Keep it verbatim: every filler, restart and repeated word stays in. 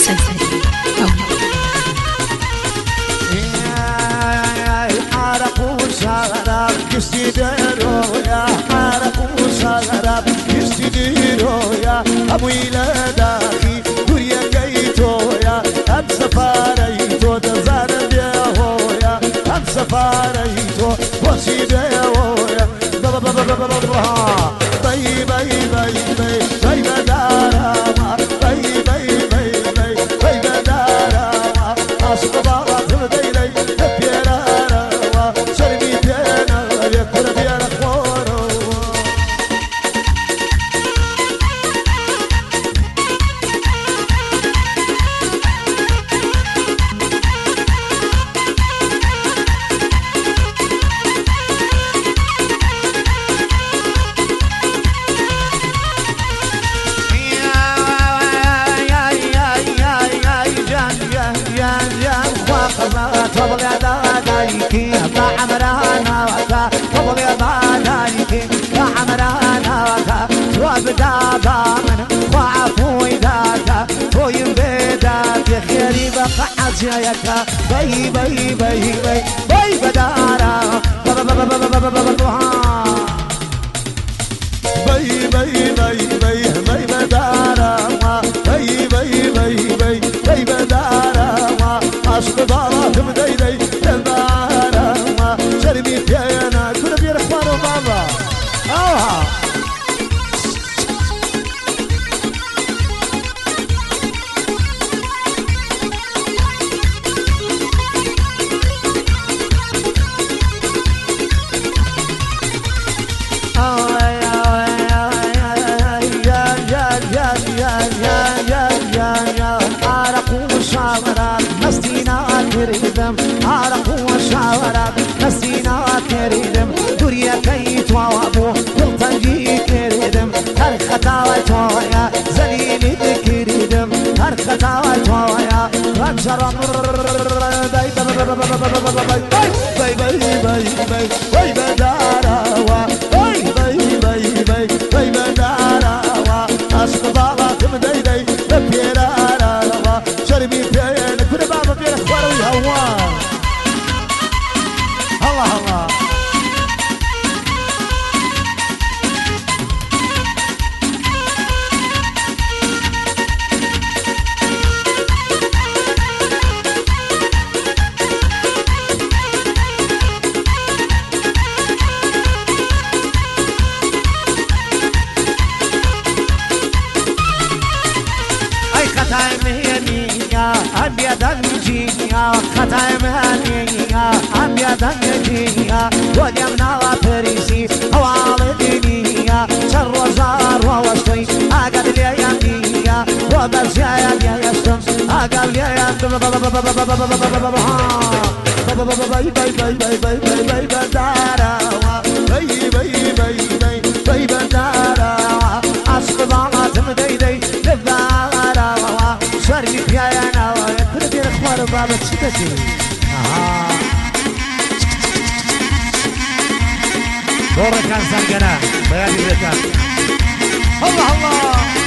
مسلسل حرق وشراب يستديرو يا حرق وشراب يستديرو يا أبو ولادي دوريا كيتو يا أم سفاريتو تزار ديهو يا أم سفاريتو وسيديهو يا بابا بابا بابا بابا باي باي باي باي باي بدارما باي باي باي باي باي بدارما أصبح تبديلي بيرارا شربي بينا يكون بينا خورو طبل يا دايكي يا عمرانا وكا طبل يا دايكي يا عمرانا وكا وبدابا من وعفو داكا توي بداك يا خيري بقى عزياكا باي باي باي باي باي بدارا بابا بابا بابا بابا بابا باي باي باي باي باي بدارا باي باي باي باي باي بدارا عشق ضارات مديدي للبارة شربي فينا كل بير اخبار بابا اوها كريدم عرق وشاورات نسينا كريدم دوريا كيت وابو والطنجي كريدم هر خطاوة تويا زليلي كريدم هر خطاوة تويا رجر باي باي باي باي باي باي باي بدارا باي باي باي باي باي بدارا عشق ضالات مديدي بيرارا شربي فينا كل بابا فينا اخبار ويهوان الله الله اي خطاي مهنية ابيض الجية خطاي مهنية ابيض الجية وديمنا وبريسي حوالدنيا شر وزار ووشتي اقل لي يمنية وبس يا يا يشتم اقل لي يمنية باي باي باي باي باي باي باي بدارا باي باي باي باي باي بدارا عشق ضاعت مديدي للدارا شربي فيانا كل بير اخبار بابا تشتكي دورك كان سرقنا بيادي بيتان الله الله